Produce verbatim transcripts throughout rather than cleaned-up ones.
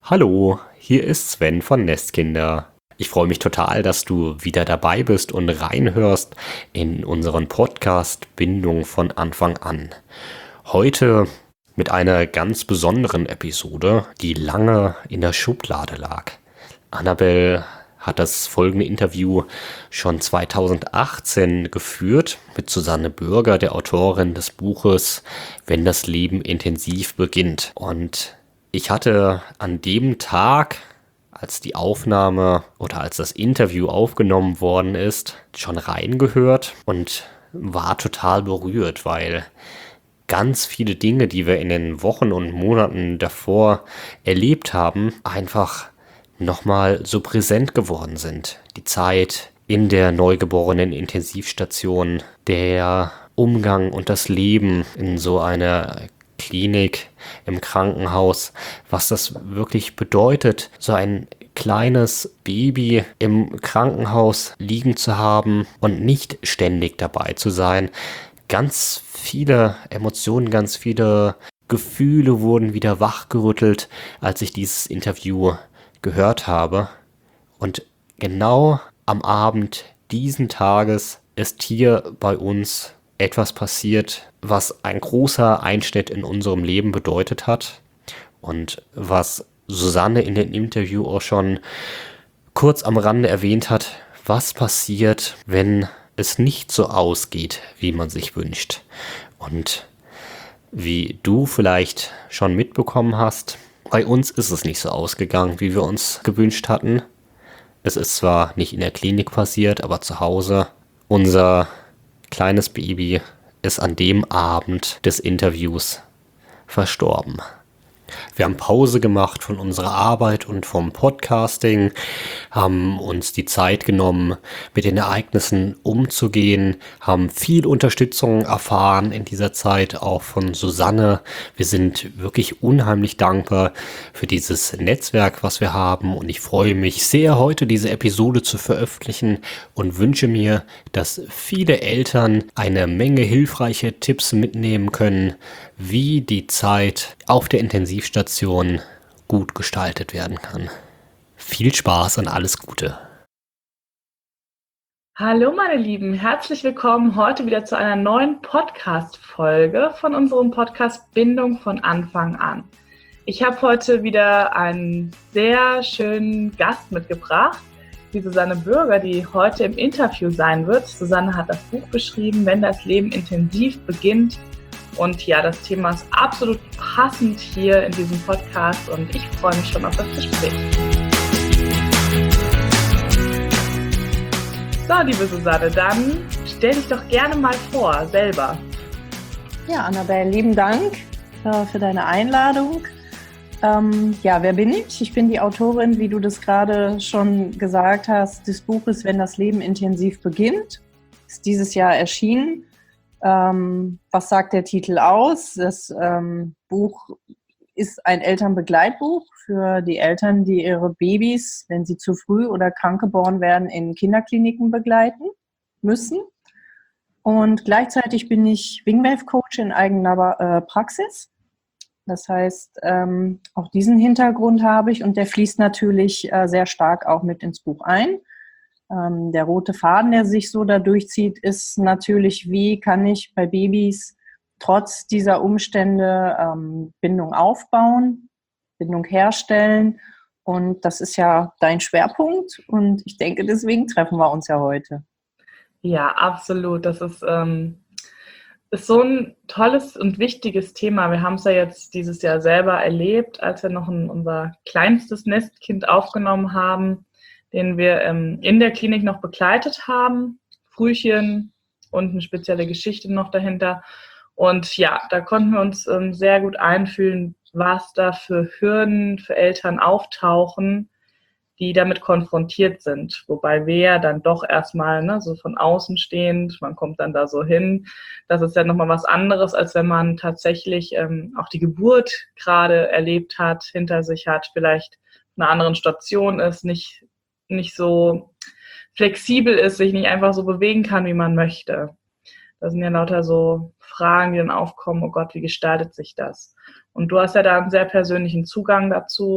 Hallo, hier ist Sven von Nestkinder. Ich freue mich total, dass du wieder dabei bist und reinhörst in unseren Podcast Bindung von Anfang an. Heute mit einer ganz besonderen Episode, die lange in der Schublade lag. Annabelle hat das folgende Interview schon zweitausendachtzehn geführt mit Susanne Bürger, der Autorin des Buches Wenn das Leben intensiv beginnt. Und ich hatte an dem Tag, als die Aufnahme oder als das Interview aufgenommen worden ist, schon reingehört und war total berührt, weil ganz viele Dinge, die wir in den Wochen und Monaten davor erlebt haben, einfach nochmal so präsent geworden sind. Die Zeit in der neugeborenen Intensivstation, der Umgang und das Leben in so einer Klinik, im Krankenhaus, was das wirklich bedeutet, so ein kleines Baby im Krankenhaus liegen zu haben und nicht ständig dabei zu sein. Ganz viele Emotionen, ganz viele Gefühle wurden wieder wachgerüttelt, als ich dieses Interview gehört habe. Und genau am Abend diesen Tages ist hier bei uns etwas passiert, was ein großer Einschnitt in unserem Leben bedeutet hat und was Susanne in dem Interview auch schon kurz am Rande erwähnt hat, was passiert, wenn es nicht so ausgeht, wie man sich wünscht. Und wie du vielleicht schon mitbekommen hast, bei uns ist es nicht so ausgegangen, wie wir uns gewünscht hatten. Es ist zwar nicht in der Klinik passiert, aber zu Hause. Unser kleines Baby ist an dem Abend des Interviews verstorben. Wir haben Pause gemacht von unserer Arbeit und vom Podcasting, haben uns die Zeit genommen, mit den Ereignissen umzugehen, haben viel Unterstützung erfahren in dieser Zeit, auch von Susanne. Wir sind wirklich unheimlich dankbar für dieses Netzwerk, was wir haben, und ich freue mich sehr, heute diese Episode zu veröffentlichen und wünsche mir, dass viele Eltern eine Menge hilfreiche Tipps mitnehmen können, wie die Zeit auf der Intensivstation gut gestaltet werden kann. Viel Spaß und alles Gute. Hallo meine Lieben, herzlich willkommen heute wieder zu einer neuen Podcast-Folge von unserem Podcast Bindung von Anfang an. Ich habe heute wieder einen sehr schönen Gast mitgebracht, die Susanne Bürger, die heute im Interview sein wird. Susanne hat das Buch geschrieben, Wenn das Leben intensiv beginnt. Und ja, das Thema ist absolut passend hier in diesem Podcast und ich freue mich schon auf das Gespräch. So, liebe Susanne, dann stell dich doch gerne mal vor, selber. Ja, Annabelle, lieben Dank äh, für deine Einladung. Ähm, ja, wer bin ich? Ich bin die Autorin, wie du das gerade schon gesagt hast, des Buches Wenn das Leben intensiv beginnt. Ist dieses Jahr erschienen. Ähm, was sagt der Titel aus? Das ähm, Buch ist ein Elternbegleitbuch für die Eltern, die ihre Babys, wenn sie zu früh oder krank geboren werden, in Kinderkliniken begleiten müssen. Und gleichzeitig bin ich Wingwave-Coach in eigener äh, Praxis. Das heißt, ähm, auch diesen Hintergrund habe ich und der fließt natürlich äh, sehr stark auch mit ins Buch ein. Ähm, der rote Faden, der sich so da durchzieht, ist natürlich, wie kann ich bei Babys trotz dieser Umstände ähm, Bindung aufbauen, Bindung herstellen. Und das ist ja dein Schwerpunkt und ich denke, deswegen treffen wir uns ja heute. Ja, absolut. Das ist, ähm, ist so ein tolles und wichtiges Thema. Wir haben es ja jetzt dieses Jahr selber erlebt, als wir noch ein, unser kleinstes Nestkind aufgenommen haben, den wir ähm, in der Klinik noch begleitet haben. Frühchen und eine spezielle Geschichte noch dahinter. Und ja, da konnten wir uns ähm, sehr gut einfühlen, was da für Hürden für Eltern auftauchen, die damit konfrontiert sind. Wobei wir ja dann doch erstmal ne, so von außen stehend, man kommt dann da so hin. Das ist ja nochmal was anderes, als wenn man tatsächlich ähm, auch die Geburt gerade erlebt hat, hinter sich hat, vielleicht in einer anderen Station ist, nicht nicht so flexibel ist, sich nicht einfach so bewegen kann, wie man möchte. Das sind ja lauter so Fragen, die dann aufkommen, oh Gott, wie gestaltet sich das? Und du hast ja da einen sehr persönlichen Zugang dazu.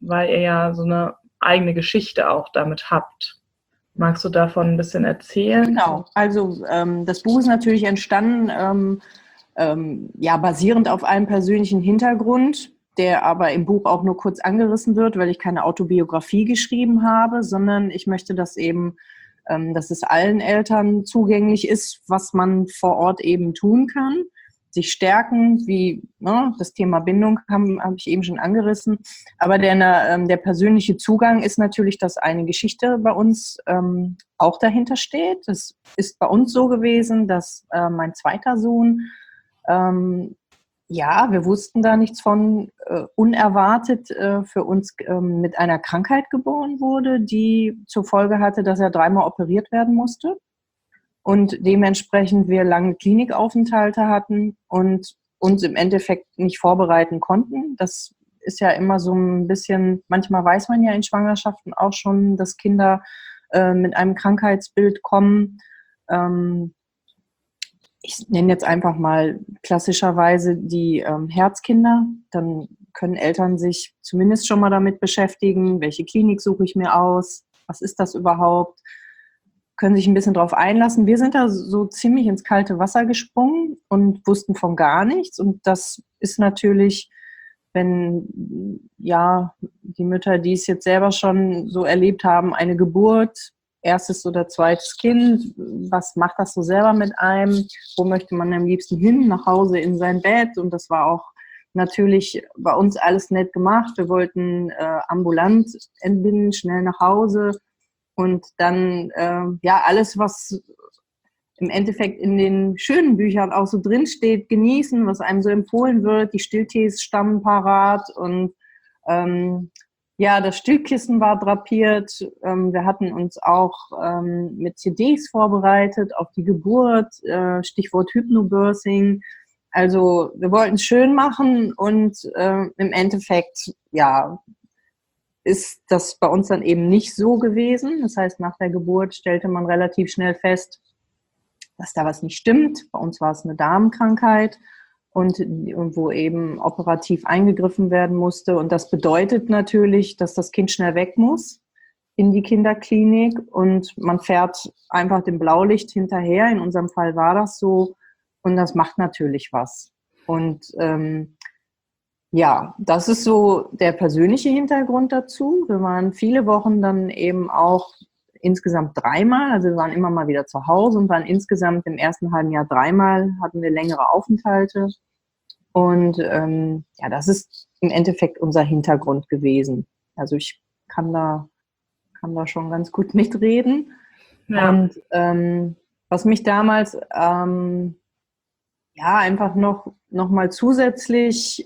weil ihr ja so eine eigene Geschichte auch damit habt. Magst du davon ein bisschen erzählen? Genau, also ähm, das Buch ist natürlich entstanden, ähm, ähm, ja, basierend auf einem persönlichen Hintergrund, der aber im Buch auch nur kurz angerissen wird, weil ich keine Autobiografie geschrieben habe, sondern ich möchte, dass eben, ähm, dass es allen Eltern zugänglich ist, was man vor Ort eben tun kann. Sich stärken, wie ne, das Thema Bindung habe hab ich eben schon angerissen. Aber der, ähm, der persönliche Zugang ist natürlich, dass eine Geschichte bei uns ähm, auch dahinter steht. Es ist bei uns so gewesen, dass äh, mein zweiter Sohn, ähm, ja, wir wussten da nichts von, äh, unerwartet äh, für uns ähm, mit einer Krankheit geboren wurde, die zur Folge hatte, dass er dreimal operiert werden musste. Und dementsprechend wir lange Klinikaufenthalte hatten und uns im Endeffekt nicht vorbereiten konnten. Das ist ja immer so ein bisschen, manchmal weiß man ja in Schwangerschaften auch schon, dass Kinder äh, mit einem Krankheitsbild kommen. Ähm, ich nenne jetzt einfach mal klassischerweise die ähm, Herzkinder. Dann können Eltern sich zumindest schon mal damit beschäftigen, welche Klinik suche ich mir aus, was ist das überhaupt? Können sich ein bisschen drauf einlassen. Wir sind da so ziemlich ins kalte Wasser gesprungen und wussten von gar nichts. Und das ist natürlich, wenn ja die Mütter, die es jetzt selber schon so erlebt haben, eine Geburt, erstes oder zweites Kind, was macht das so selber mit einem? Wo möchte man am liebsten hin? Nach Hause in sein Bett. Und das war auch natürlich bei uns alles nett gemacht. Wir wollten äh, ambulant entbinden, schnell nach Hause. Und dann, äh, ja, alles, was im Endeffekt in den schönen Büchern auch so drinsteht, genießen, was einem so empfohlen wird. Die Stilltees stammen parat und ähm, ja, das Stillkissen war drapiert. Ähm, wir hatten uns auch ähm, mit C Ds vorbereitet auf die Geburt, äh, Stichwort Hypnobirthing. Also wir wollten es schön machen und äh, im Endeffekt, ja, ist das bei uns dann eben nicht so gewesen. Das heißt, nach der Geburt stellte man relativ schnell fest, dass da was nicht stimmt. Bei uns war es eine Darmkrankheit und wo eben operativ eingegriffen werden musste. Und das bedeutet natürlich, dass das Kind schnell weg muss in die Kinderklinik und man fährt einfach dem Blaulicht hinterher. In unserem Fall war das so und das macht natürlich was. Und ähm, ja, das ist so der persönliche Hintergrund dazu. Wir waren viele Wochen dann eben auch insgesamt dreimal, also wir waren immer mal wieder zu Hause und waren insgesamt im ersten halben Jahr dreimal, hatten wir längere Aufenthalte. Und ähm, ja, das ist im Endeffekt unser Hintergrund gewesen. Also ich kann da, kann da schon ganz gut mitreden. Ja. Und ähm, was mich damals ähm, ja einfach noch, noch mal zusätzlich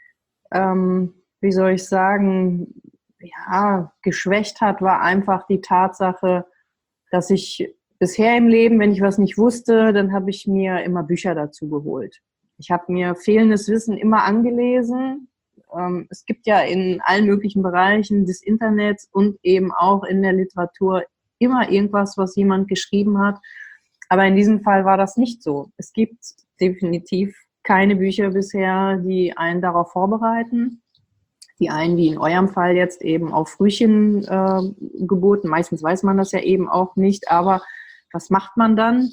Ähm, wie soll ich sagen, ja, geschwächt hat, war einfach die Tatsache, dass ich bisher im Leben, wenn ich was nicht wusste, dann habe ich mir immer Bücher dazu geholt. Ich habe mir fehlendes Wissen immer angelesen. Ähm, es gibt ja in allen möglichen Bereichen des Internets und eben auch in der Literatur immer irgendwas, was jemand geschrieben hat. Aber in diesem Fall war das nicht so. Es gibt definitiv keine Bücher bisher, die einen darauf vorbereiten. Die einen, wie in eurem Fall jetzt eben auf Frühchengeburten. Äh, Meistens weiß man das ja eben auch nicht, aber was macht man dann?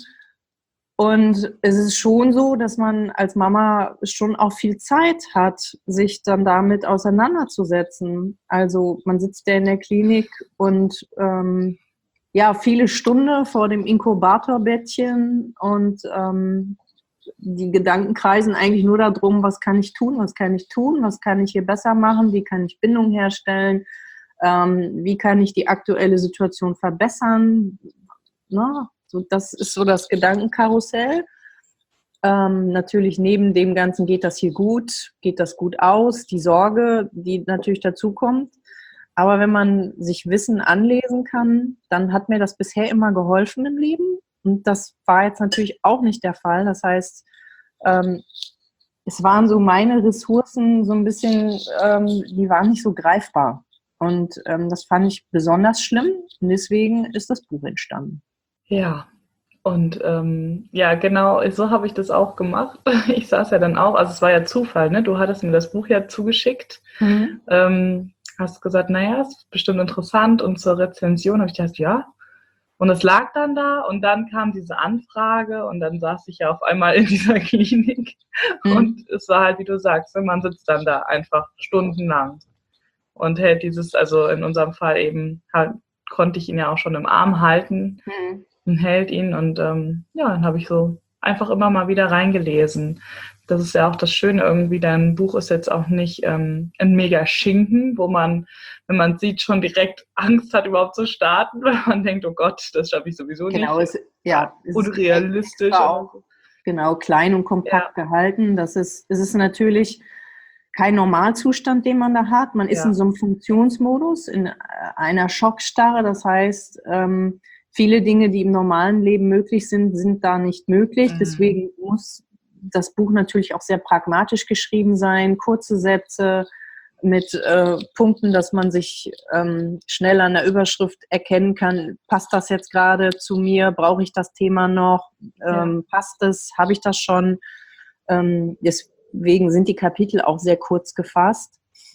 Und es ist schon so, dass man als Mama schon auch viel Zeit hat, sich dann damit auseinanderzusetzen. Also man sitzt ja in der Klinik und ähm, ja, viele Stunden vor dem Inkubatorbettchen und ähm, die Gedanken kreisen eigentlich nur darum, was kann ich tun, was kann ich tun, was kann ich hier besser machen, wie kann ich Bindung herstellen, ähm, wie kann ich die aktuelle Situation verbessern. Ne? So, das ist so das Gedankenkarussell. Ähm, natürlich neben dem Ganzen, geht das hier gut, geht das gut aus, die Sorge, die natürlich dazu kommt. Aber wenn man sich Wissen anlesen kann, dann hat mir das bisher immer geholfen im Leben. Und das war jetzt natürlich auch nicht der Fall. Das heißt, ähm, es waren so meine Ressourcen so ein bisschen, ähm, die waren nicht so greifbar. Und ähm, das fand ich besonders schlimm. Und deswegen ist das Buch entstanden. Ja, und ähm, ja, genau, so habe ich das auch gemacht. Ich saß ja dann auch, also es war ja Zufall, ne? Du hattest mir das Buch ja zugeschickt. Mhm. Ähm, hast du gesagt, naja, ist bestimmt interessant und zur Rezension habe ich gedacht, ja. Und es lag dann da und dann kam diese Anfrage und dann saß ich ja auf einmal in dieser Klinik Mhm. und es war halt, wie du sagst, man sitzt dann da einfach stundenlang und hält dieses, also in unserem Fall eben, halt, konnte ich ihn ja auch schon im Arm halten Mhm. und hält ihn und ähm, ja, dann habe ich so einfach immer mal wieder reingelesen. Das ist ja auch das Schöne irgendwie, dein Buch ist jetzt auch nicht ähm, ein mega Schinken, wo man, wenn man sieht, schon direkt Angst hat, überhaupt zu starten, weil man denkt, oh Gott, das schaffe ich sowieso Genau, nicht. es, ja, es ist Unrealistisch. extra Oder auch so. genau klein und kompakt Ja. gehalten. Das ist, es ist natürlich kein Normalzustand, den man da hat. Man ist Ja. in so einem Funktionsmodus, in einer Schockstarre. Das heißt, ähm, viele Dinge, die im normalen Leben möglich sind, sind da nicht möglich. Mhm. Deswegen muss das Buch natürlich auch sehr pragmatisch geschrieben sein, kurze Sätze mit äh, Punkten, dass man sich ähm, schnell an der Überschrift erkennen kann, passt das jetzt gerade zu mir, brauche ich das Thema noch, ähm, Ja. passt es, habe ich das schon. Ähm, deswegen sind die Kapitel auch sehr kurz gefasst.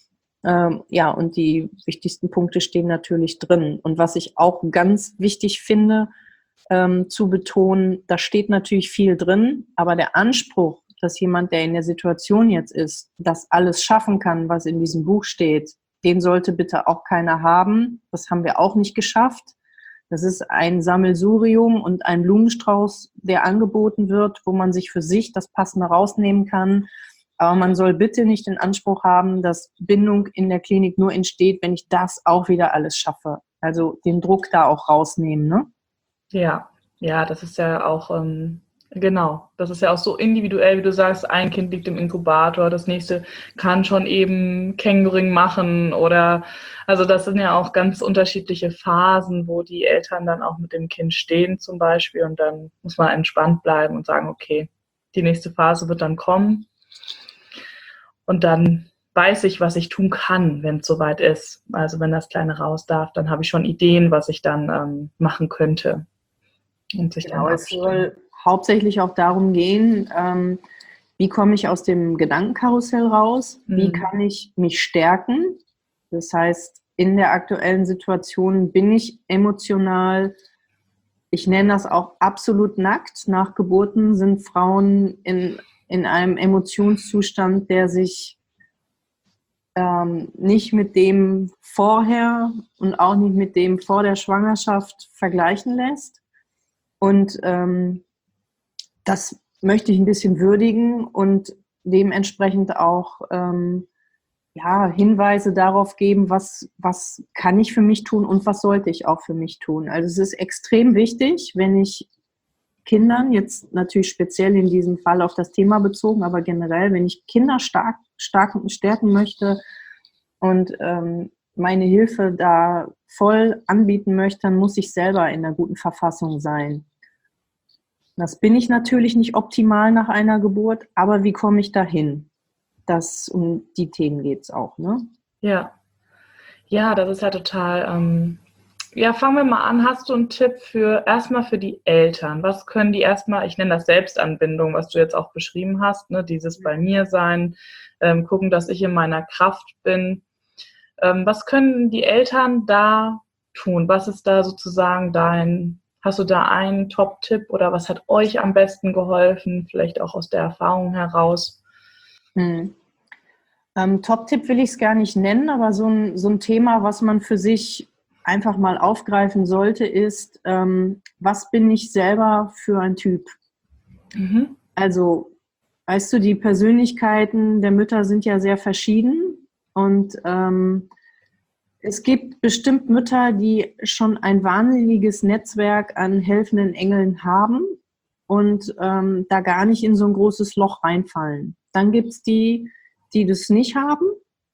Ähm, ja, und die wichtigsten Punkte stehen natürlich drin. Und was ich auch ganz wichtig finde, ähm, zu betonen, da steht natürlich viel drin, aber der Anspruch, dass jemand, der in der Situation jetzt ist, das alles schaffen kann, was in diesem Buch steht, den sollte bitte auch keiner haben. Das haben wir auch nicht geschafft. Das ist ein Sammelsurium und ein Blumenstrauß, der angeboten wird, wo man sich für sich das Passende rausnehmen kann. Aber man soll bitte nicht den Anspruch haben, dass Bindung in der Klinik nur entsteht, wenn ich das auch wieder alles schaffe. Also den Druck da auch rausnehmen, ne? Ja, ja, das ist ja auch, ähm, genau, das ist ja auch so individuell, wie du sagst, ein Kind liegt im Inkubator, das nächste kann schon eben Känguring machen oder, also das sind ja auch ganz unterschiedliche Phasen, wo die Eltern dann auch mit dem Kind stehen zum Beispiel und dann muss man entspannt bleiben und sagen, okay, die nächste Phase wird dann kommen und dann weiß ich, was ich tun kann, wenn es soweit ist. Also wenn das Kleine raus darf, dann habe ich schon Ideen, was ich dann ähm, machen könnte. Und sich Genau, dann es soll hauptsächlich auch darum gehen, ähm, wie komme ich aus dem Gedankenkarussell raus? Wie Mhm. kann ich mich stärken? Das heißt, in der aktuellen Situation bin ich emotional, ich nenne das auch absolut nackt. Nach Geburten sind Frauen in, in einem Emotionszustand, der sich ähm, nicht mit dem vorher und auch nicht mit dem vor der Schwangerschaft vergleichen lässt. Und ähm, das möchte ich ein bisschen würdigen und dementsprechend auch ähm, ja, Hinweise darauf geben, was, was kann ich für mich tun und was sollte ich auch für mich tun. Also es ist extrem wichtig, wenn ich Kindern, jetzt natürlich speziell in diesem Fall auf das Thema bezogen, aber generell, wenn ich Kinder stark, stark stärken möchte und ähm, meine Hilfe da voll anbieten möchte, dann muss ich selber in einer guten Verfassung sein. Das bin ich natürlich nicht optimal nach einer Geburt, aber wie komme ich dahin? Das, um die Themen geht es auch, ne? Ja. Ja, das ist ja total, ähm, ja, fangen wir mal an. Hast du einen Tipp für, erstmal für die Eltern? Was können die erstmal, ich nenne das Selbstanbindung, was du jetzt auch beschrieben hast, ne, dieses bei mir sein, ähm, gucken, dass ich in meiner Kraft bin. Ähm, was können die Eltern da tun? Was ist da sozusagen dein, hast du da einen Top-Tipp oder was hat euch am besten geholfen? Vielleicht auch aus der Erfahrung heraus? Hm. Ähm, Top-Tipp will ich es gar nicht nennen, aber so ein, so ein Thema, was man für sich einfach mal aufgreifen sollte, ist, ähm, was bin ich selber für ein Typ? Mhm. Also, weißt du, die Persönlichkeiten der Mütter sind ja sehr verschieden und ähm, es gibt bestimmt Mütter, die schon ein wahnsinniges Netzwerk an helfenden Engeln haben und ähm, da gar nicht in so ein großes Loch reinfallen. Dann gibt es die, die das nicht haben.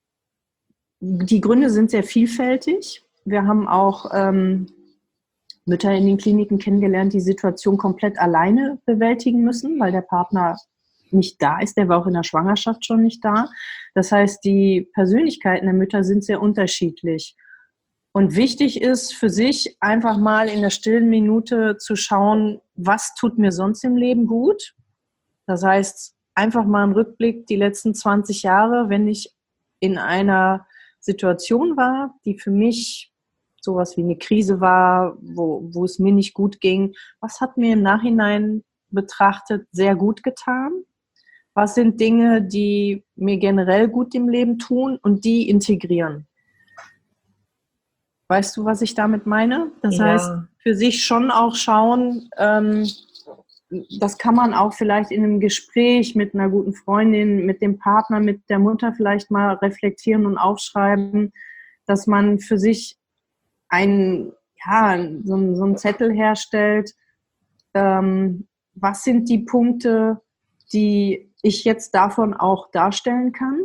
Die Gründe sind sehr vielfältig. Wir haben auch ähm, Mütter in den Kliniken kennengelernt, die Situation komplett alleine bewältigen müssen, weil der Partner nicht da ist. Der war auch in der Schwangerschaft schon nicht da. Das heißt, die Persönlichkeiten der Mütter sind sehr unterschiedlich. Und wichtig ist für sich einfach mal in der stillen Minute zu schauen, was tut mir sonst im Leben gut. Das heißt, einfach mal einen Rückblick die letzten zwanzig Jahre, wenn ich in einer Situation war, die für mich sowas wie eine Krise war, wo, wo es mir nicht gut ging. Was hat mir im Nachhinein betrachtet sehr gut getan? Was sind Dinge, die mir generell gut im Leben tun und die integrieren? Weißt du, was ich damit meine? Das Ja. heißt, für sich schon auch schauen, ähm, das kann man auch vielleicht in einem Gespräch mit einer guten Freundin, mit dem Partner, mit der Mutter vielleicht mal reflektieren und aufschreiben, dass man für sich einen, ja, so, einen- so einen Zettel herstellt. Ähm, was sind die Punkte, die ich jetzt davon auch darstellen kann?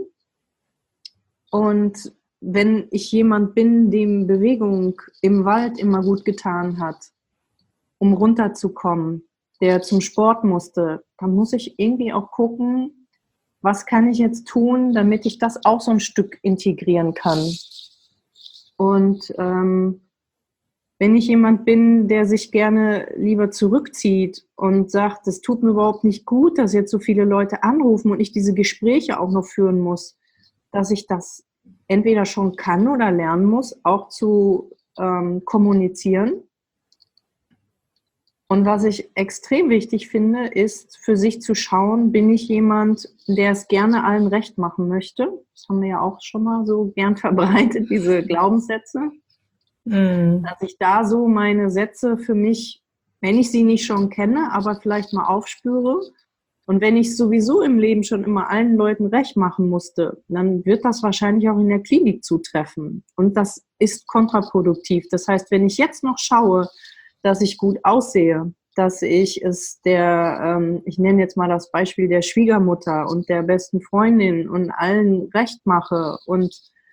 Und wenn ich jemand bin, dem Bewegung im Wald immer gut getan hat, um runterzukommen, der zum Sport musste, dann muss ich irgendwie auch gucken, was kann ich jetzt tun, damit ich das auch so ein Stück integrieren kann. Und ähm, wenn ich jemand bin, der sich gerne lieber zurückzieht und sagt, es tut mir überhaupt nicht gut, dass jetzt so viele Leute anrufen und ich diese Gespräche auch noch führen muss, dass ich das entweder schon kann oder lernen muss, auch zu ähm, kommunizieren. Und was ich extrem wichtig finde, ist für sich zu schauen, bin ich jemand, der es gerne allen recht machen möchte? Das haben wir ja auch schon mal so gern verbreitet, diese Glaubenssätze. Mhm. Dass ich da so meine Sätze für mich, wenn ich sie nicht schon kenne, aber vielleicht mal aufspüre. Und wenn ich sowieso im Leben schon immer allen Leuten recht machen musste, dann wird das wahrscheinlich auch in der Klinik zutreffen. Und das ist kontraproduktiv. Das heißt, wenn ich jetzt noch schaue, dass ich gut aussehe, dass ich es der, ähm, ich nenne jetzt mal das Beispiel der Schwiegermutter und der besten Freundin und allen recht mache und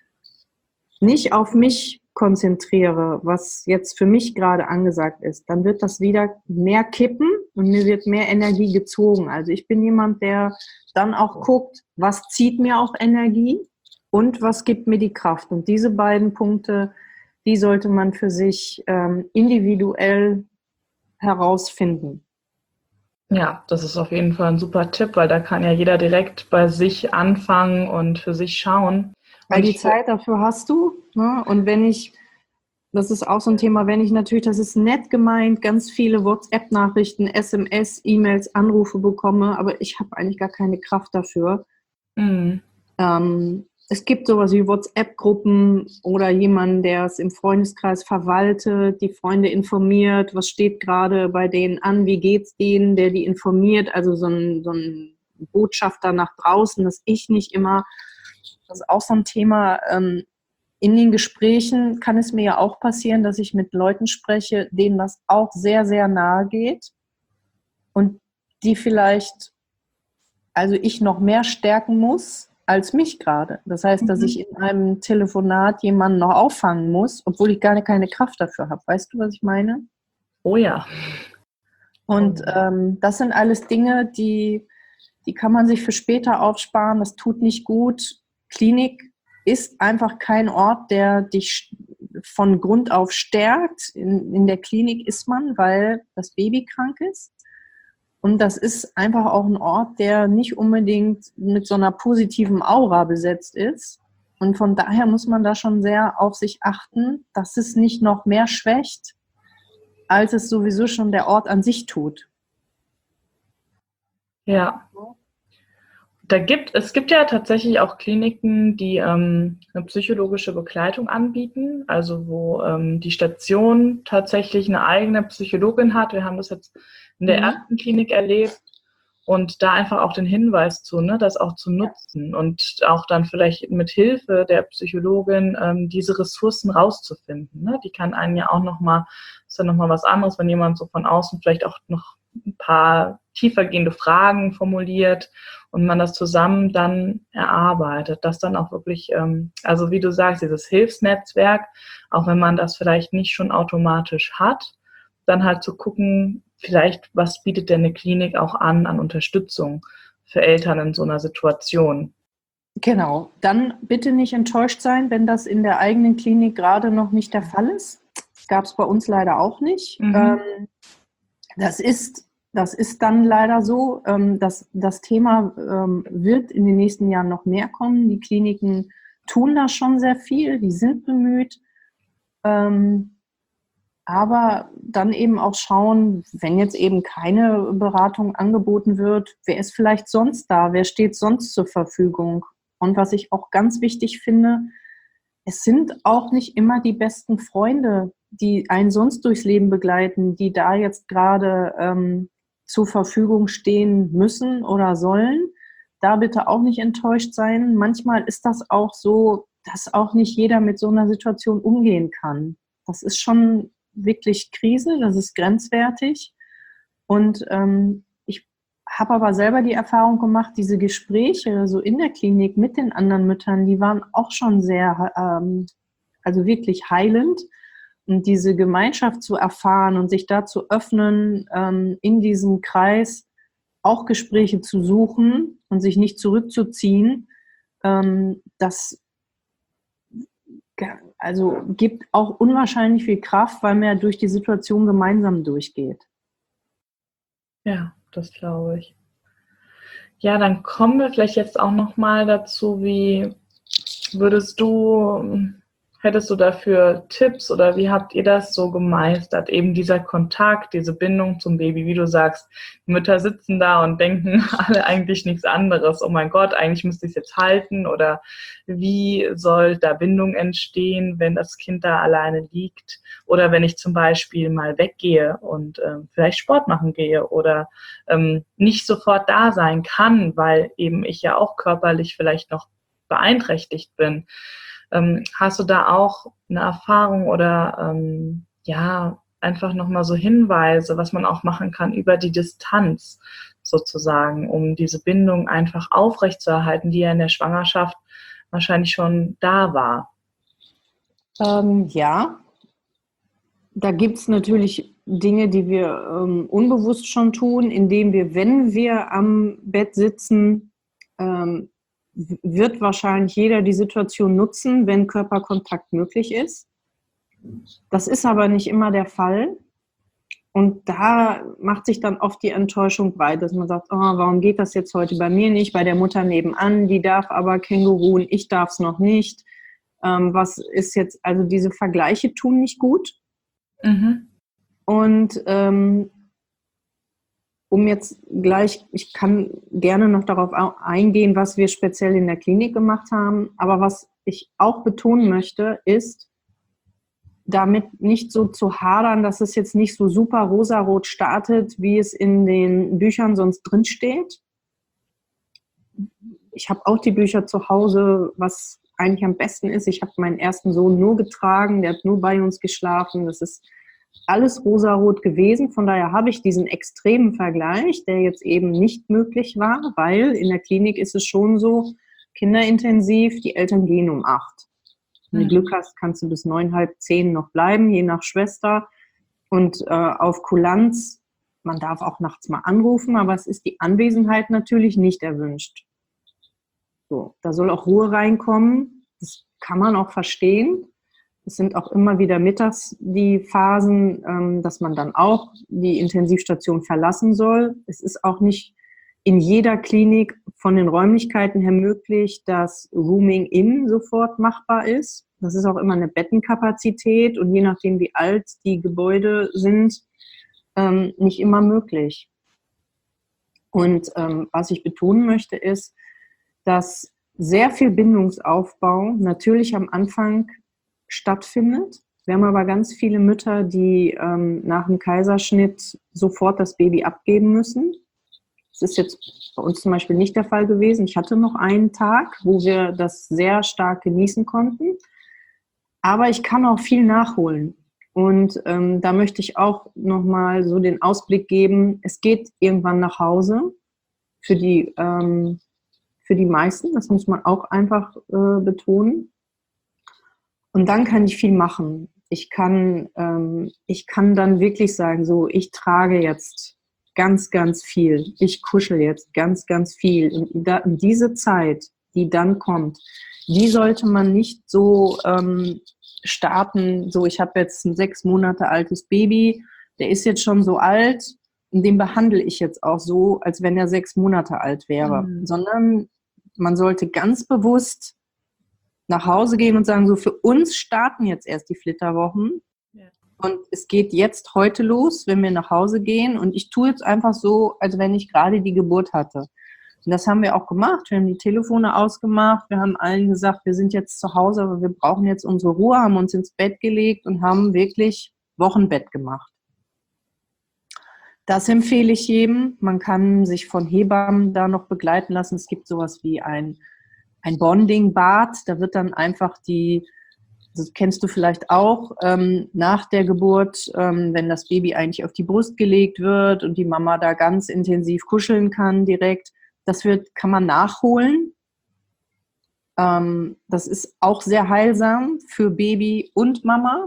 nicht auf mich konzentriere, was jetzt für mich gerade angesagt ist, dann wird das wieder mehr kippen und mir wird mehr Energie gezogen. Also ich bin jemand, der dann auch guckt, was zieht mir auch Energie und was gibt mir die Kraft. Und diese beiden Punkte, die sollte man für sich ähm, individuell herausfinden. Ja, das ist auf jeden Fall ein super Tipp, weil da kann ja jeder direkt bei sich anfangen und für sich schauen. Weil Und die ich, Zeit dafür hast du. Ne? Und wenn ich, das ist auch so ein Thema, wenn ich natürlich, das ist nett gemeint, ganz viele WhatsApp-Nachrichten, S M S, E-Mails, Anrufe bekomme, aber ich habe eigentlich gar keine Kraft dafür. Mhm. Ähm, es gibt sowas wie WhatsApp-Gruppen oder jemanden, der es im Freundeskreis verwaltet, die Freunde informiert, was steht gerade bei denen an, wie geht's denen, der die informiert, also so ein, so ein Botschafter nach draußen, dass ich nicht immer, das ist auch so ein Thema, ähm, in den Gesprächen kann es mir ja auch passieren, dass ich mit Leuten spreche, denen das auch sehr, sehr nahe geht und die vielleicht, also ich noch mehr stärken muss als mich gerade. Das heißt, dass Mhm. ich in einem Telefonat jemanden noch auffangen muss, obwohl ich gar keine Kraft dafür habe. Weißt du, was ich meine? Oh ja. Und ähm, das sind alles Dinge, die, die kann man sich für später aufsparen. Das tut nicht gut. Klinik ist einfach kein Ort, der dich von Grund auf stärkt. In, in der Klinik ist man, weil das Baby krank ist. Und das ist einfach auch ein Ort, der nicht unbedingt mit so einer positiven Aura besetzt ist. Und von daher muss man da schon sehr auf sich achten, dass es nicht noch mehr schwächt, als es sowieso schon der Ort an sich tut. Ja. Da gibt, es gibt ja tatsächlich auch Kliniken, die ähm, eine psychologische Begleitung anbieten, also wo ähm, die Station tatsächlich eine eigene Psychologin hat. Wir haben das jetzt in der Mhm. ersten Klinik erlebt und da einfach auch den Hinweis zu, ne, das auch zu nutzen und auch dann vielleicht mit Hilfe der Psychologin ähm, diese Ressourcen rauszufinden. Ne? Die kann einen ja auch nochmal, ist ja nochmal was anderes, wenn jemand so von außen vielleicht auch noch ein paar tiefergehende Fragen formuliert und man das zusammen dann erarbeitet, das dann auch wirklich, ähm, also wie du sagst, dieses Hilfsnetzwerk, auch wenn man das vielleicht nicht schon automatisch hat, dann halt zu gucken, vielleicht, was bietet denn eine Klinik auch an, an Unterstützung für Eltern in so einer Situation. Genau. Dann bitte nicht enttäuscht sein, wenn das in der eigenen Klinik gerade noch nicht der Fall ist. Gab es bei uns leider auch nicht. Mhm. Ähm, das ist, das ist dann leider so. Ähm, das, das Thema ähm, wird in den nächsten Jahren noch mehr kommen. Die Kliniken tun da schon sehr viel, die sind bemüht. Ähm, aber dann eben auch schauen, wenn jetzt eben keine Beratung angeboten wird, wer ist vielleicht sonst da, wer steht sonst zur Verfügung? Und was ich auch ganz wichtig finde, es sind auch nicht immer die besten Freunde, die einen sonst durchs Leben begleiten, die da jetzt gerade ähm, zur Verfügung stehen müssen oder sollen. Da bitte auch nicht enttäuscht sein. Manchmal ist das auch so, dass auch nicht jeder mit so einer Situation umgehen kann. Das ist schon wirklich Krise, das ist grenzwertig. Und ähm, ich habe aber selber die Erfahrung gemacht, diese Gespräche so in der Klinik mit den anderen Müttern, die waren auch schon sehr, ähm, also wirklich heilend. Und diese Gemeinschaft zu erfahren und sich da zu öffnen, ähm, in diesem Kreis auch Gespräche zu suchen und sich nicht zurückzuziehen, ähm, das also gibt auch unwahrscheinlich viel Kraft, weil man ja durch die Situation gemeinsam durchgeht. Ja, das glaube ich. Ja, dann kommen wir vielleicht jetzt auch noch mal dazu, wie würdest du, hättest du dafür Tipps oder wie habt ihr das so gemeistert? Eben dieser Kontakt, diese Bindung zum Baby, wie du sagst, die Mütter sitzen da und denken alle eigentlich nichts anderes. Oh mein Gott, eigentlich müsste ich es jetzt halten, oder wie soll da Bindung entstehen, wenn das Kind da alleine liegt, oder wenn ich zum Beispiel mal weggehe und äh, vielleicht Sport machen gehe oder ähm, nicht sofort da sein kann, weil eben ich ja auch körperlich vielleicht noch beeinträchtigt bin. Ähm, hast du da auch eine Erfahrung oder ähm, ja, einfach nochmal so Hinweise, was man auch machen kann über die Distanz sozusagen, um diese Bindung einfach aufrechtzuerhalten, die ja in der Schwangerschaft wahrscheinlich schon da war? Ähm, ja, da gibt es natürlich Dinge, die wir ähm, unbewusst schon tun, indem wir, wenn wir am Bett sitzen, ähm, wird wahrscheinlich jeder die Situation nutzen, wenn Körperkontakt möglich ist. Das ist aber nicht immer der Fall. Und da macht sich dann oft die Enttäuschung breit, dass man sagt, oh, warum geht das jetzt heute bei mir nicht, bei der Mutter nebenan, die darf aber Känguru und ich darf es noch nicht. Ähm, was ist jetzt, also diese Vergleiche tun nicht gut. Mhm. Und ähm, um jetzt gleich, ich kann gerne noch darauf eingehen, was wir speziell in der Klinik gemacht haben, aber was ich auch betonen möchte, ist, damit nicht so zu hadern, dass es jetzt nicht so super rosarot startet, wie es in den Büchern sonst drinsteht. Ich habe auch die Bücher zu Hause, was eigentlich am besten ist. Ich habe meinen ersten Sohn nur getragen, der hat nur bei uns geschlafen. Das ist alles rosarot gewesen. Von daher habe ich diesen extremen Vergleich, der jetzt eben nicht möglich war, weil in der Klinik ist es schon so, kinderintensiv, die Eltern gehen um acht. Wenn du Glück hast, kannst du bis neun, halb zehn noch bleiben, je nach Schwester. Und äh, auf Kulanz, man darf auch nachts mal anrufen, aber es ist die Anwesenheit natürlich nicht erwünscht. So, da soll auch Ruhe reinkommen. Das kann man auch verstehen. Es sind auch immer wieder mittags die Phasen, ähm, dass man dann auch die Intensivstation verlassen soll. Es ist auch nicht in jeder Klinik von den Räumlichkeiten her möglich, dass Rooming in sofort machbar ist. Das ist auch immer eine Bettenkapazität und je nachdem, wie alt die Gebäude sind, ähm, nicht immer möglich. Und ähm, was ich betonen möchte, ist, dass sehr viel Bindungsaufbau natürlich am Anfang stattfindet. Wir haben aber ganz viele Mütter, die ähm, nach dem Kaiserschnitt sofort das Baby abgeben müssen. Das ist jetzt bei uns zum Beispiel nicht der Fall gewesen. Ich hatte noch einen Tag, wo wir das sehr stark genießen konnten. Aber ich kann auch viel nachholen. Und ähm, da möchte ich auch nochmal so den Ausblick geben, es geht irgendwann nach Hause für die, ähm, für die meisten. Das muss man auch einfach äh, betonen. Und dann kann ich viel machen. Ich kann, ähm, ich kann dann wirklich sagen, so, ich trage jetzt ganz, ganz viel. Ich kuschel jetzt ganz, ganz viel. Und da, diese Zeit, die dann kommt, die sollte man nicht so ähm, starten, so ich habe jetzt ein sechs Monate altes Baby, der ist jetzt schon so alt und den behandle ich jetzt auch so, als wenn er sechs Monate alt wäre. Mhm. Sondern man sollte ganz bewusst nach Hause gehen und sagen, so für uns starten jetzt erst die Flitterwochen. Ja. Und es geht jetzt heute los, wenn wir nach Hause gehen. Und ich tue jetzt einfach so, als wenn ich gerade die Geburt hatte. Und das haben wir auch gemacht. Wir haben die Telefone ausgemacht. Wir haben allen gesagt, wir sind jetzt zu Hause, aber wir brauchen jetzt unsere Ruhe, haben uns ins Bett gelegt und haben wirklich Wochenbett gemacht. Das empfehle ich jedem. Man kann sich von Hebammen da noch begleiten lassen. Es gibt sowas wie ein, ein Bonding-Bad. Da wird dann einfach die, das kennst du vielleicht auch, ähm, nach der Geburt, ähm, wenn das Baby eigentlich auf die Brust gelegt wird und die Mama da ganz intensiv kuscheln kann direkt. Das wird, kann man nachholen. Ähm, das ist auch sehr heilsam für Baby und Mama.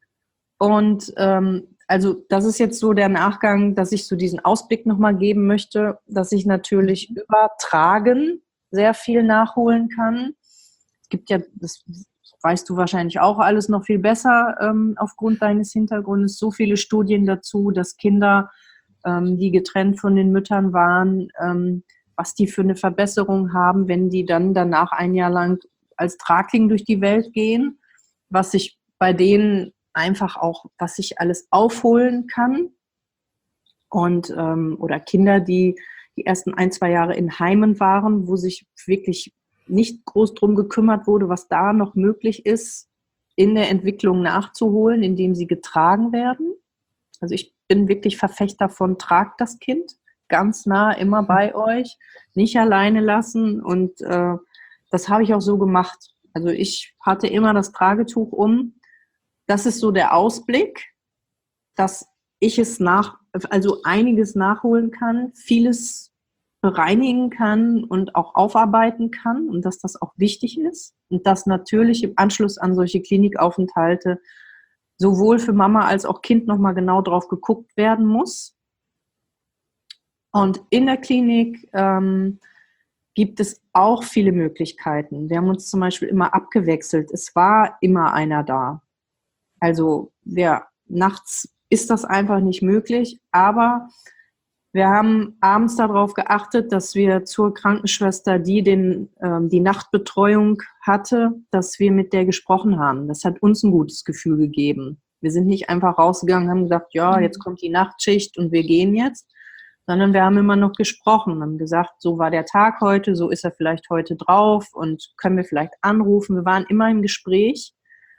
Und ähm, also das ist jetzt so der Nachgang, dass ich so diesen Ausblick nochmal geben möchte, dass ich natürlich über Tragen sehr viel nachholen kann. Es gibt ja, das weißt du wahrscheinlich auch alles noch viel besser ähm, aufgrund deines Hintergrundes, so viele Studien dazu, dass Kinder, ähm, die getrennt von den Müttern waren, ähm, was die für eine Verbesserung haben, wenn die dann danach ein Jahr lang als Tragling durch die Welt gehen, was sich bei denen einfach auch, was ich alles aufholen kann. Und ähm, oder Kinder, die die ersten ein, zwei Jahre in Heimen waren, wo sich wirklich nicht groß drum gekümmert wurde, was da noch möglich ist, in der Entwicklung nachzuholen, indem sie getragen werden. Also ich bin wirklich Verfechter von tragt das Kind, ganz nah, immer bei euch, nicht alleine lassen. Und äh, das habe ich auch so gemacht. Also ich hatte immer das Tragetuch um. Das ist so der Ausblick, dass ich es nach, also einiges nachholen kann, vieles bereinigen kann und auch aufarbeiten kann und dass das auch wichtig ist und dass natürlich im Anschluss an solche Klinikaufenthalte sowohl für Mama als auch Kind nochmal genau drauf geguckt werden muss. Und in der Klinik ähm, gibt es auch viele Möglichkeiten. Wir haben uns zum Beispiel immer abgewechselt. Es war immer einer da. Also wir, nachts ist das einfach nicht möglich, aber wir haben abends darauf geachtet, dass wir zur Krankenschwester, die den, ähm, die Nachtbetreuung hatte, dass wir mit der gesprochen haben. Das hat uns ein gutes Gefühl gegeben. Wir sind nicht einfach rausgegangen und haben gesagt, ja, jetzt kommt die Nachtschicht und wir gehen jetzt, sondern wir haben immer noch gesprochen, haben gesagt, so war der Tag heute, so ist er vielleicht heute drauf und können wir vielleicht anrufen. Wir waren immer im Gespräch.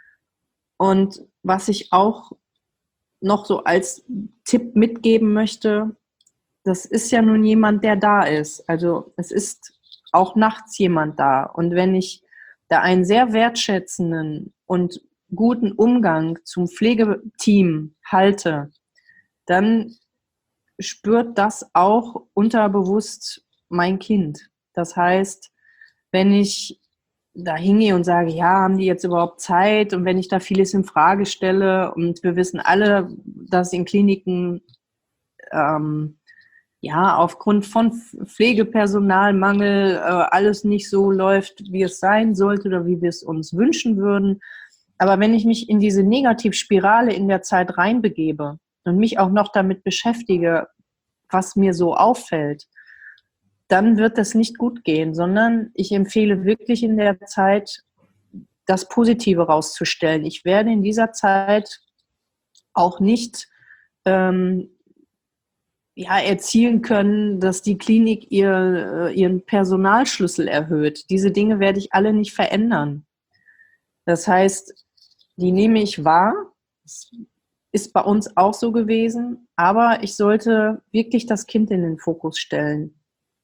Und was ich auch noch so als Tipp mitgeben möchte, das ist ja nun jemand, der da ist. Also es ist auch nachts jemand da. Und wenn ich da einen sehr wertschätzenden und guten Umgang zum Pflegeteam halte, dann spürt das auch unterbewusst mein Kind. Das heißt, wenn ich da hingehe und sage, ja, haben die jetzt überhaupt Zeit? Und wenn ich da vieles in Frage stelle und wir wissen alle, dass in Kliniken ähm, ja aufgrund von Pflegepersonalmangel äh, alles nicht so läuft, wie es sein sollte oder wie wir es uns wünschen würden. Aber wenn ich mich in diese Negativspirale in der Zeit reinbegebe und mich auch noch damit beschäftige, was mir so auffällt, dann wird das nicht gut gehen, sondern ich empfehle wirklich in der Zeit, das Positive rauszustellen. Ich werde in dieser Zeit auch nicht ähm, ja, erzielen können, dass die Klinik ihr, ihren Personalschlüssel erhöht. Diese Dinge werde ich alle nicht verändern. Das heißt, die nehme ich wahr. Das ist bei uns auch so gewesen, aber ich sollte wirklich das Kind in den Fokus stellen.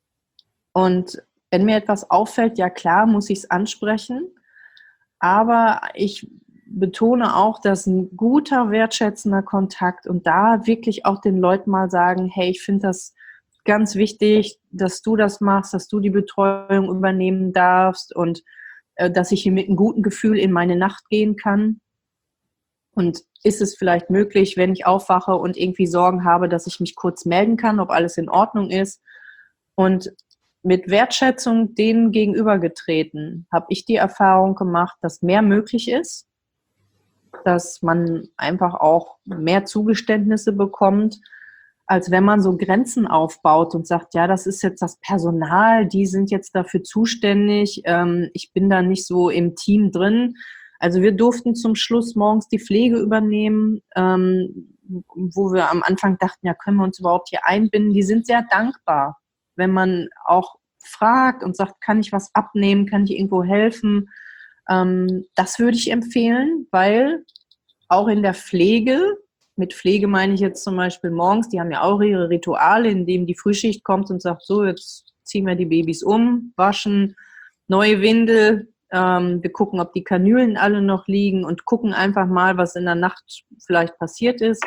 Und wenn mir etwas auffällt, ja klar, muss ich es ansprechen, aber ich betone auch, dass ein guter, wertschätzender Kontakt und da wirklich auch den Leuten mal sagen, hey, ich finde das ganz wichtig, dass du das machst, dass du die Betreuung übernehmen darfst und äh, dass ich hier mit einem guten Gefühl in meine Nacht gehen kann. Und ist es vielleicht möglich, wenn ich aufwache und irgendwie Sorgen habe, dass ich mich kurz melden kann, ob alles in Ordnung ist. Und mit Wertschätzung denen gegenübergetreten, habe ich die Erfahrung gemacht, dass mehr möglich ist, dass man einfach auch mehr Zugeständnisse bekommt. als wenn man so Grenzen aufbaut und sagt, ja, das ist jetzt das Personal, die sind jetzt dafür zuständig, ähm, ich bin da nicht so im Team drin. Also wir durften zum Schluss morgens die Pflege übernehmen, ähm, wo wir am Anfang dachten, ja, können wir uns überhaupt hier einbinden? Die sind sehr dankbar, wenn man auch fragt und sagt, kann ich was abnehmen, kann ich irgendwo helfen? Ähm, das würde ich empfehlen, weil auch in der Pflege, mit Pflege meine ich jetzt zum Beispiel morgens, die haben ja auch ihre Rituale, in denen die Frühschicht kommt und sagt, so, jetzt ziehen wir die Babys um, waschen, neue Windel, ähm, wir gucken, ob die Kanülen alle noch liegen und gucken einfach mal, was in der Nacht vielleicht passiert ist.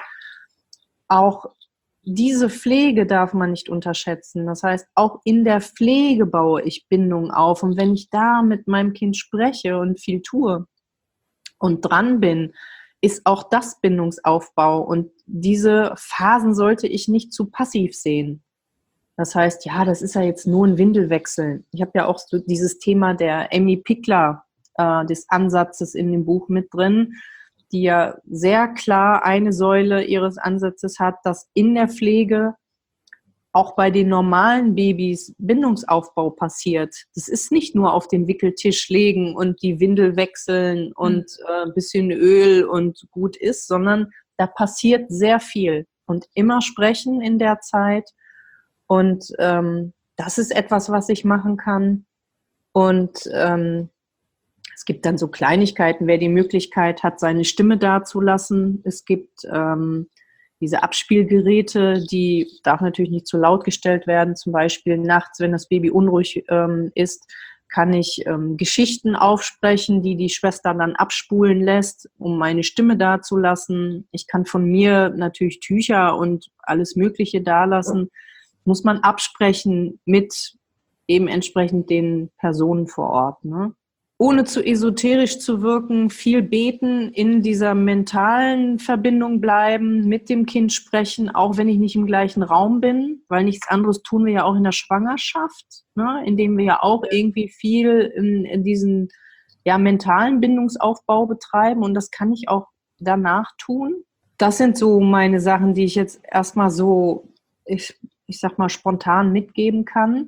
Auch diese Pflege darf man nicht unterschätzen. Das heißt, auch in der Pflege baue ich Bindung auf. Und wenn ich da mit meinem Kind spreche und viel tue und dran bin, ist auch das Bindungsaufbau. Und diese Phasen sollte ich nicht zu passiv sehen. Das heißt, ja, das ist ja jetzt nur ein Windelwechsel. Ich habe ja auch so dieses Thema der Amy Pickler, äh, des Ansatzes in dem Buch mit drin, die ja sehr klar eine Säule ihres Ansatzes hat, dass in der Pflege auch bei den normalen Babys Bindungsaufbau passiert. Das ist nicht nur auf den Wickeltisch legen und die Windel wechseln und äh, ein bisschen Öl und gut ist, sondern da passiert sehr viel. Und immer sprechen in der Zeit. Und ähm, das ist etwas, was ich machen kann. Und ähm, es gibt dann so Kleinigkeiten, wer die Möglichkeit hat, seine Stimme dazulassen. Es gibt ähm, diese Abspielgeräte, die darf natürlich nicht zu laut gestellt werden. Zum Beispiel nachts, wenn das Baby unruhig ähm, ist, kann ich ähm, Geschichten aufsprechen, die die Schwester dann abspulen lässt, um meine Stimme dazulassen. Ich kann von mir natürlich Tücher und alles Mögliche dalassen. Muss man absprechen mit eben entsprechend den Personen vor Ort, ne? Ohne zu esoterisch zu wirken, viel beten, in dieser mentalen Verbindung bleiben, mit dem Kind sprechen, auch wenn ich nicht im gleichen Raum bin, weil nichts anderes tun wir ja auch in der Schwangerschaft, ne? Indem wir ja auch irgendwie viel in, in diesen ja, mentalen Bindungsaufbau betreiben und das kann ich auch danach tun. Das sind so meine Sachen, die ich jetzt erstmal so, ich, ich sag mal, spontan mitgeben kann.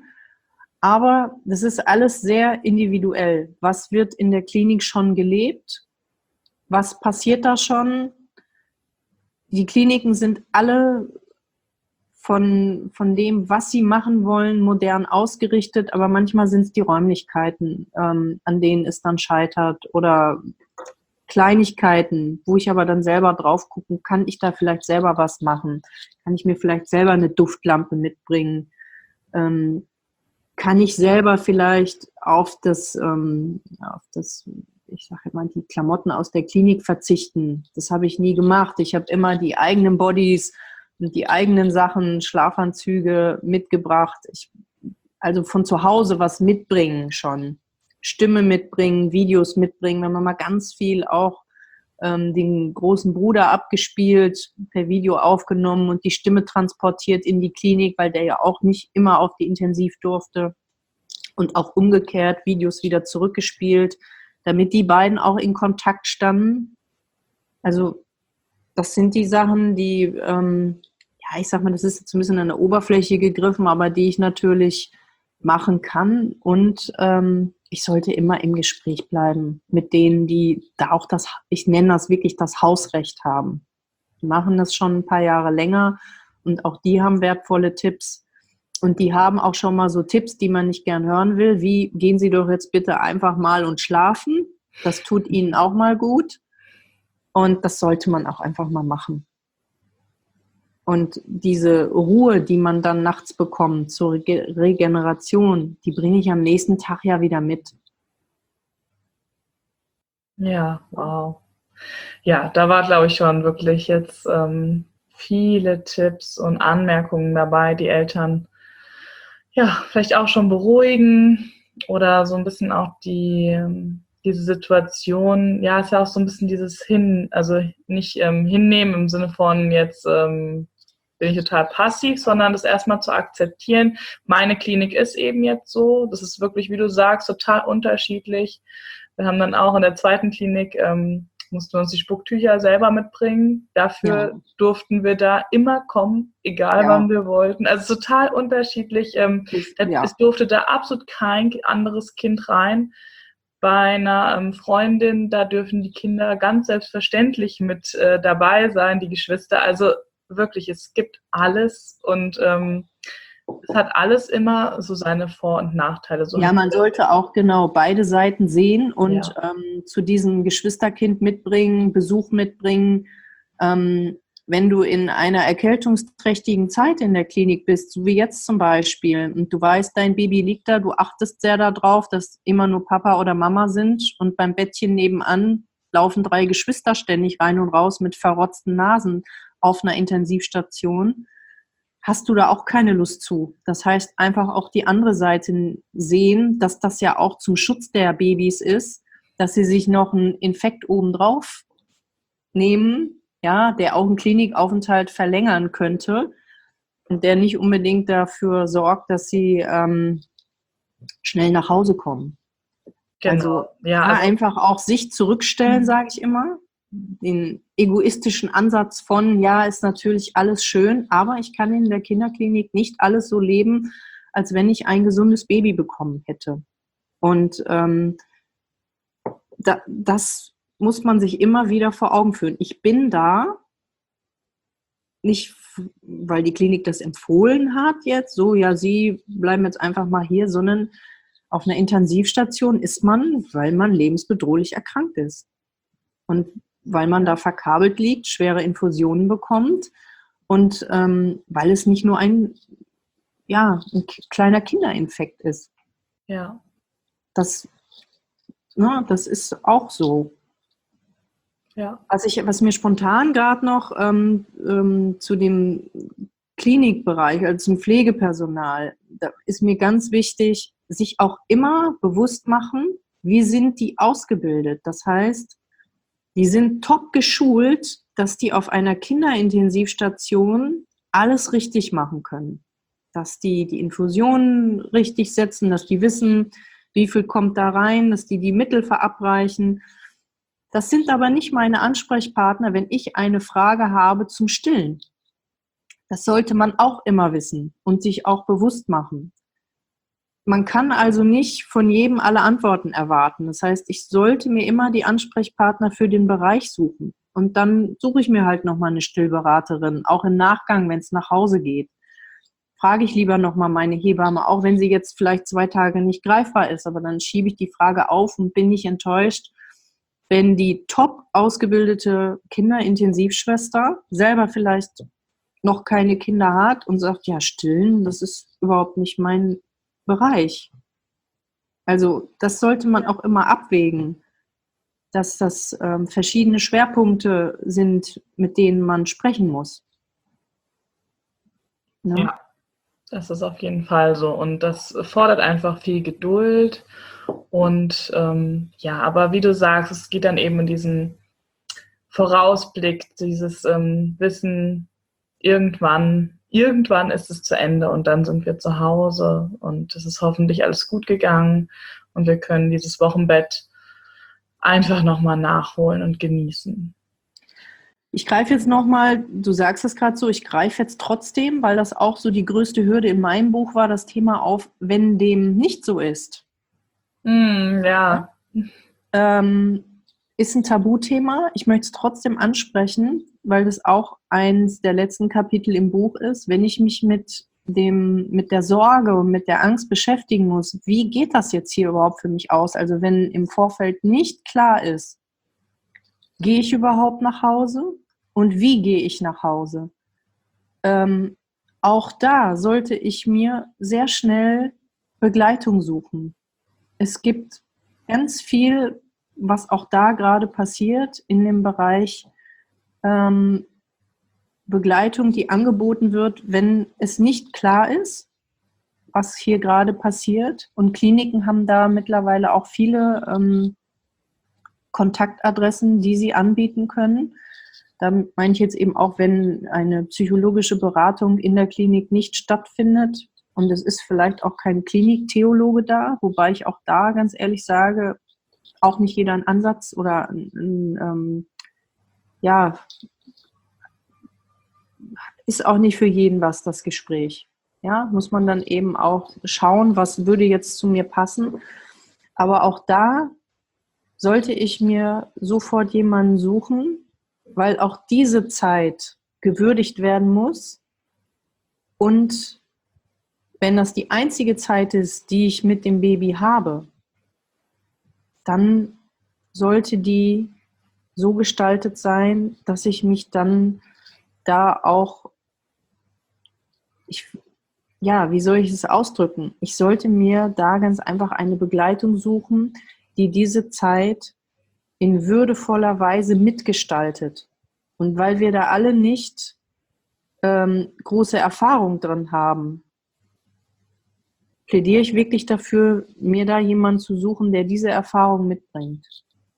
Aber das ist alles sehr individuell. Was wird in der Klinik schon gelebt? Was passiert da schon? Die Kliniken sind alle von, von dem, was sie machen wollen, modern ausgerichtet. Aber manchmal sind es die Räumlichkeiten, ähm, an denen es dann scheitert. Oder Kleinigkeiten, wo ich aber dann selber drauf gucken, kann ich da vielleicht selber was machen? Kann ich mir vielleicht selber eine Duftlampe mitbringen? Ähm, Kann ich selber vielleicht auf das, ähm, auf das, ich sage immer, die Klamotten aus der Klinik verzichten? Das habe ich nie gemacht. Ich habe immer die eigenen Bodies und die eigenen Sachen, Schlafanzüge mitgebracht. Ich, also von zu Hause was mitbringen schon. Stimme mitbringen, Videos mitbringen. Wir haben mal ganz viel auch ähm, den großen Bruder abgespielt, per Video aufgenommen und die Stimme transportiert in die Klinik, weil der ja auch nicht immer auf die Intensiv durfte und auch umgekehrt Videos wieder zurückgespielt, damit die beiden auch in Kontakt standen. Also das sind die Sachen, die, ähm, ja, ich sag mal, das ist jetzt ein bisschen an der Oberfläche gegriffen, aber die ich natürlich machen kann und ähm, ich sollte immer im Gespräch bleiben mit denen, die da auch das, ich nenne das wirklich das Hausrecht haben. Die machen das schon ein paar Jahre länger und auch die haben wertvolle Tipps und die haben auch schon mal so Tipps, die man nicht gern hören will, wie gehen Sie doch jetzt bitte einfach mal und schlafen. Das tut Ihnen auch mal gut und das sollte man auch einfach mal machen. Und diese Ruhe, die man dann nachts bekommt zur Rege- Regeneration, die bringe ich am nächsten Tag ja wieder mit. Ja, wow. Ja, da war, glaube ich, schon wirklich jetzt ähm, viele Tipps und Anmerkungen dabei, die Eltern ja vielleicht auch schon beruhigen oder so ein bisschen auch die diese Situation, ja, ist ja auch so ein bisschen dieses Hin, also nicht ähm, hinnehmen im Sinne von jetzt ähm, bin ich total passiv, sondern das erstmal zu akzeptieren. Meine Klinik ist eben jetzt so. Das ist wirklich, wie du sagst, total unterschiedlich. Wir haben dann auch in der zweiten Klinik ähm, mussten wir uns die Spucktücher selber mitbringen. Dafür Ja. durften wir da immer kommen, egal Ja. wann wir wollten. Also total unterschiedlich. Ähm, Ja. Es durfte da absolut kein anderes Kind rein. Bei einer ähm, Freundin, da dürfen die Kinder ganz selbstverständlich mit äh, dabei sein, die Geschwister. Also wirklich, es gibt alles und ähm, es hat alles immer so seine Vor- und Nachteile. So Ja, man sollte auch genau beide Seiten sehen und Ja. ähm, zu diesem Geschwisterkind mitbringen, Besuch mitbringen. Ähm, wenn du in einer erkältungsträchtigen Zeit in der Klinik bist, so wie jetzt zum Beispiel, und du weißt, dein Baby liegt da, du achtest sehr darauf, dass immer nur Papa oder Mama sind und beim Bettchen nebenan laufen drei Geschwister ständig rein und raus mit verrotzten Nasen auf einer Intensivstation, hast du da auch keine Lust zu. Das heißt, einfach auch die andere Seite sehen, dass das ja auch zum Schutz der Babys ist, dass sie sich noch einen Infekt obendrauf nehmen, ja, der auch einen Klinikaufenthalt verlängern könnte und der nicht unbedingt dafür sorgt, dass sie ähm, schnell nach Hause kommen. Genau. Also, ja, ja, also einfach auch sich zurückstellen, Mhm. sage ich immer. Den egoistischen Ansatz von, ja, ist natürlich alles schön, aber ich kann in der Kinderklinik nicht alles so leben, als wenn ich ein gesundes Baby bekommen hätte. Und ähm, da, das muss man sich immer wieder vor Augen führen. Ich bin da, nicht weil die Klinik das empfohlen hat jetzt, so, ja, Sie bleiben jetzt einfach mal hier, sondern auf einer Intensivstation ist man, weil man lebensbedrohlich erkrankt ist. Und weil man da verkabelt liegt, schwere Infusionen bekommt und ähm, weil es nicht nur ein, ja, ein k- kleiner Kinderinfekt ist. ja. Das, ne, das ist auch so. Ja. Was, ich, was mir spontan gerade noch ähm, ähm, zu dem Klinikbereich, also zum Pflegepersonal, da ist mir ganz wichtig, sich auch immer bewusst machen, wie sind die ausgebildet. Das heißt, die sind top geschult, dass die auf einer Kinderintensivstation alles richtig machen können. Dass die die Infusionen richtig setzen, dass die wissen, wie viel kommt da rein, dass die die Mittel verabreichen. Das sind aber nicht meine Ansprechpartner, wenn ich eine Frage habe zum Stillen. Das sollte man auch immer wissen und sich auch bewusst machen. Man kann also nicht von jedem alle Antworten erwarten. Das heißt, ich sollte mir immer die Ansprechpartner für den Bereich suchen. Und dann suche ich mir halt nochmal eine Stillberaterin, auch im Nachgang, wenn es nach Hause geht. Frage ich lieber nochmal meine Hebamme, auch wenn sie jetzt vielleicht zwei Tage nicht greifbar ist. Aber dann schiebe ich die Frage auf und bin nicht enttäuscht, wenn die top ausgebildete Kinderintensivschwester selber vielleicht noch keine Kinder hat und sagt, ja, stillen, das ist überhaupt nicht mein Bereich. Also das sollte man auch immer abwägen, dass das ähm, verschiedene Schwerpunkte sind, mit denen man sprechen muss. Ne? Ja, das ist auf jeden Fall so. Und das fordert einfach viel Geduld. Und ähm, ja, aber wie du sagst, es geht dann eben in diesen Vorausblick, dieses ähm, Wissen, irgendwann, irgendwann ist es zu Ende und dann sind wir zu Hause und es ist hoffentlich alles gut gegangen und wir können dieses Wochenbett einfach nochmal nachholen und genießen. Ich greife jetzt nochmal, du sagst es gerade so, ich greife jetzt trotzdem, weil das auch so die größte Hürde in meinem Buch war, das Thema auf, wenn dem nicht so ist. Mm, ja. Ähm, ist ein Tabuthema. Ich möchte es trotzdem ansprechen, weil das auch eins der letzten Kapitel im Buch ist. Wenn ich mich mit dem, mit der Sorge und mit der Angst beschäftigen muss, wie geht das jetzt hier überhaupt für mich aus? Also wenn im Vorfeld nicht klar ist, gehe ich überhaupt nach Hause und wie gehe ich nach Hause? Ähm, auch da sollte ich mir sehr schnell Begleitung suchen. Es gibt ganz viel, was auch da gerade passiert in dem Bereich ähm, Begleitung, die angeboten wird, wenn es nicht klar ist, was hier gerade passiert. Und Kliniken haben da mittlerweile auch viele ähm, Kontaktadressen, die sie anbieten können. Da meine ich jetzt eben auch, wenn eine psychologische Beratung in der Klinik nicht stattfindet und es ist vielleicht auch kein Kliniktheologe da, wobei ich auch da ganz ehrlich sage, auch nicht jeder einen Ansatz oder ein, ein, ähm, ja, ist auch nicht für jeden was, das Gespräch. Ja, muss man dann eben auch schauen, was würde jetzt zu mir passen. Aber auch da sollte ich mir sofort jemanden suchen, weil auch diese Zeit gewürdigt werden muss. Und wenn das die einzige Zeit ist, die ich mit dem Baby habe, dann sollte die so gestaltet sein, dass ich mich dann da auch, ich, ja, wie soll ich es ausdrücken? Ich sollte mir da ganz einfach eine Begleitung suchen, die diese Zeit in würdevoller Weise mitgestaltet. Und weil wir da alle nicht ähm, große Erfahrung drin haben, plädiere ich wirklich dafür, mir da jemanden zu suchen, der diese Erfahrung mitbringt.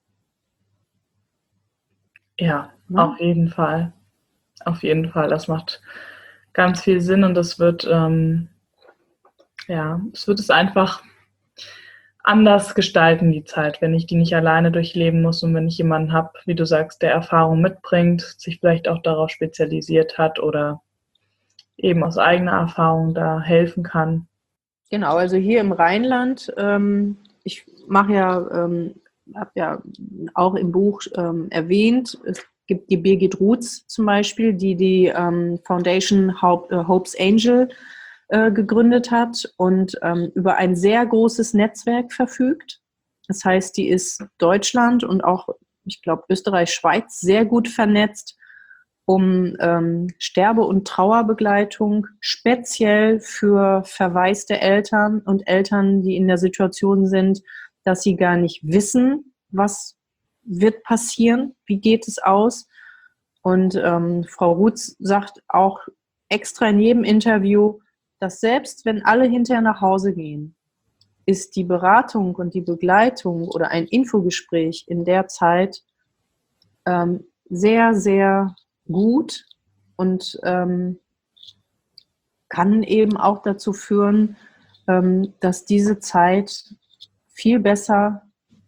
Ja, ja, auf jeden Fall. Auf jeden Fall. Das macht ganz viel Sinn und das wird, ähm, ja, es wird es einfach anders gestalten, die Zeit, wenn ich die nicht alleine durchleben muss und wenn ich jemanden habe, wie du sagst, der Erfahrung mitbringt, sich vielleicht auch darauf spezialisiert hat oder eben aus eigener Erfahrung da helfen kann. Genau, also hier im Rheinland, ähm, ich mache ja, ähm, habe ja auch im Buch ähm, erwähnt, es gibt die Birgit Ruths zum Beispiel, die die ähm, Foundation Hope, äh, Hope's Angel äh, gegründet hat und ähm, über ein sehr großes Netzwerk verfügt. Das heißt, die ist Deutschland und auch, ich glaube, Österreich, Schweiz sehr gut vernetzt, um ähm, Sterbe- und Trauerbegleitung speziell für verwaiste Eltern und Eltern, die in der Situation sind, dass sie gar nicht wissen, was wird passieren, wie geht es aus. Und ähm, Frau Ruths sagt auch extra in jedem Interview, dass selbst wenn alle hinterher nach Hause gehen, ist die Beratung und die Begleitung oder ein Infogespräch in der Zeit ähm, sehr, sehr gut und ähm, kann eben auch dazu führen, ähm, dass diese Zeit viel besser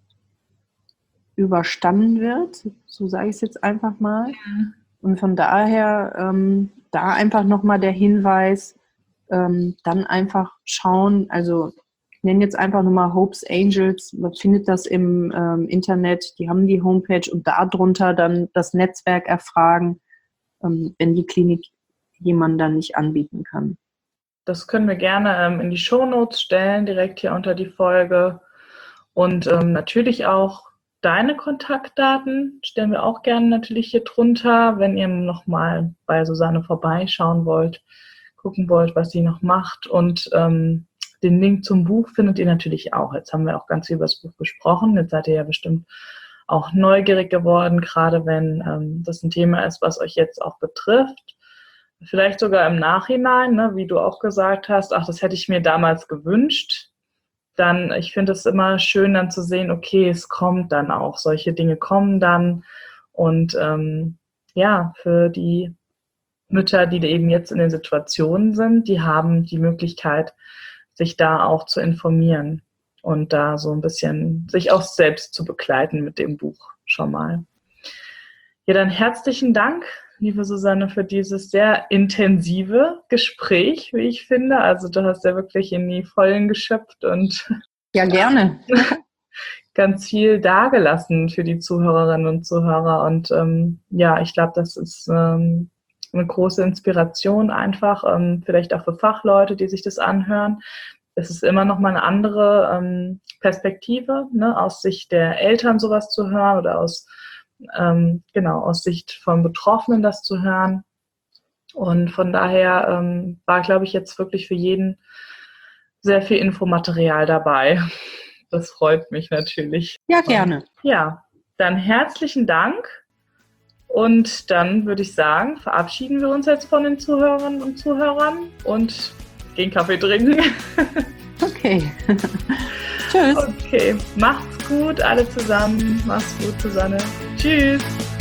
überstanden wird, so sage ich es jetzt einfach mal. Und von daher ähm, da einfach nochmal der Hinweis, ähm, dann einfach schauen, also ich nenne jetzt einfach nochmal Hope's Angels, man findet das im ähm, Internet, die haben die Homepage und darunter dann das Netzwerk erfragen, ähm, wenn die Klinik jemanden dann nicht anbieten kann. Das können wir gerne ähm, in die Shownotes stellen, direkt hier unter die Folge. Und ähm, natürlich auch deine Kontaktdaten stellen wir auch gerne natürlich hier drunter, wenn ihr nochmal bei Susanne vorbeischauen wollt, gucken wollt, was sie noch macht. Und ähm, den Link zum Buch findet ihr natürlich auch. Jetzt haben wir auch ganz viel über das Buch gesprochen. Jetzt seid ihr ja bestimmt auch neugierig geworden, gerade wenn ähm, das ein Thema ist, was euch jetzt auch betrifft. Vielleicht sogar im Nachhinein, ne, wie du auch gesagt hast, ach, das hätte ich mir damals gewünscht. Dann, ich finde es immer schön dann zu sehen, okay, es kommt dann auch, solche Dinge kommen dann und ähm, ja, für die Mütter, die eben jetzt in den Situationen sind, die haben die Möglichkeit, sich da auch zu informieren und da so ein bisschen sich auch selbst zu begleiten mit dem Buch schon mal. Ja, dann herzlichen Dank, liebe Susanne, für dieses sehr intensive Gespräch, wie ich finde. Also du hast ja wirklich in die Vollen geschöpft und ja, gerne. ganz viel dargelassen für die Zuhörerinnen und Zuhörer. Und ähm, ja, ich glaube, das ist ähm, eine große Inspiration einfach, ähm, vielleicht auch für Fachleute, die sich das anhören. Es ist immer noch mal eine andere ähm, Perspektive, ne, aus Sicht der Eltern sowas zu hören oder aus Ähm, genau, aus Sicht von Betroffenen das zu hören. Und von daher ähm, war, glaube ich, jetzt wirklich für jeden sehr viel Infomaterial dabei. Das freut mich natürlich. Ja, gerne. Und, ja, dann herzlichen Dank. Und dann würde ich sagen, verabschieden wir uns jetzt von den Zuhörerinnen und Zuhörern und gehen Kaffee trinken. Okay. Tschüss. Okay, macht's gut, alle zusammen. Macht's gut, Susanne. Tschüss.